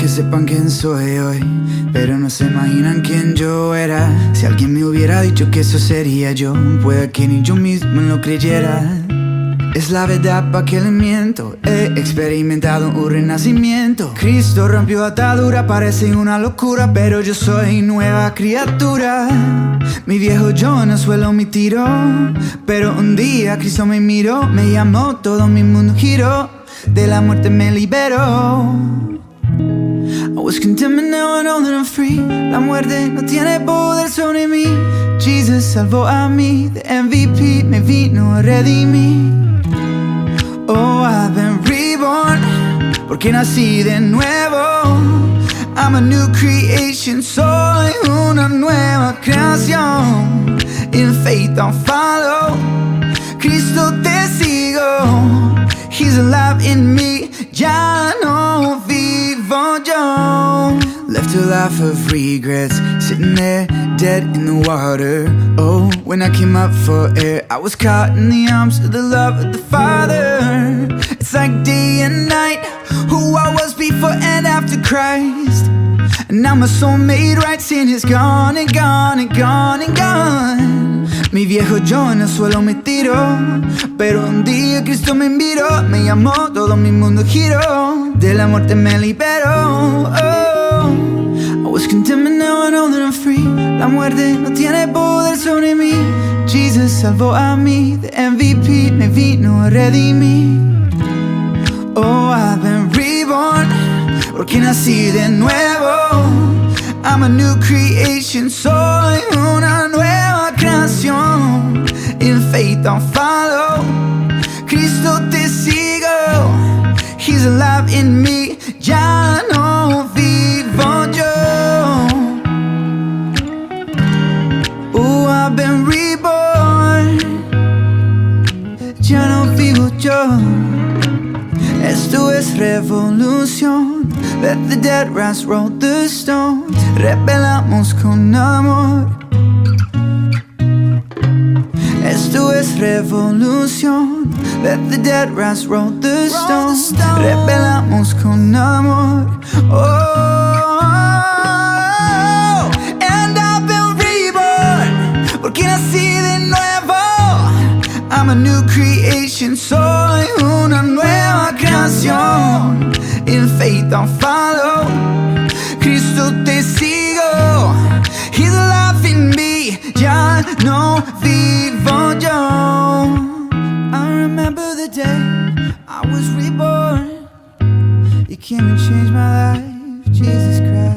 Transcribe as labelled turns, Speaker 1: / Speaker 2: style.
Speaker 1: que sepan quién soy hoy, pero no se imaginan quién yo era. Si alguien me hubiera dicho que eso sería yo, puede que ni yo mismo lo creyera. Es la verdad, pa' que le miento. He experimentado un renacimiento. Cristo rompió atadura, parece una locura, pero yo soy nueva criatura. Mi viejo yo no suelo me tiró, pero un día Cristo me miró, me llamó, todo mi mundo giró, de la muerte me liberó. I was condemned and now I know that I'm free. La muerte no tiene poder sobre mí. Jesus salvó a mí, the MVP me vino a redimir. Oh, I've been reborn, porque nací de nuevo. I'm a new creation, soy una nueva creación. In faith I'll follow, Cristo te sigo. He's alive in me, ya no vivo yo. Left a life of regrets, sitting there dead in the water. Oh, when I came up for air, I was caught in the arms of the love of the Father. It's like day and night, who I was before and after Christ. And now my soul made right, sin is gone and gone and gone and gone. Mi viejo yo en el suelo me tiró, pero un día Cristo me miró, me llamó, todo mi mundo giró, de la muerte me liberó. Oh, I was condemned and now I know that I'm free. La muerte no tiene poder sobre mí. Jesus salvó a mí, the MVP me vino a redimir. Oh, I've been reborn, porque nací de nuevo. I'm a new creation, soy una nueva creación. In faith I'll follow, Cristo te sigo. He's alive in me, ya no vivo yo. Oh, I've been reborn, ya no vivo yo. Esto es revolución. Let the dead rise, roll the stone. Rebelamos con amor. Esto es revolución. Let the dead rise, roll the stone. Rebelamos con amor. Oh, and I've been reborn, porque nací de nuevo. I'm a new creation, soy una nueva creación. In faith I'll follow, Cristo te sigo. He's alive in me, ya no vivo yo. I remember the day I was reborn. You came and changed my life, Jesus Christ.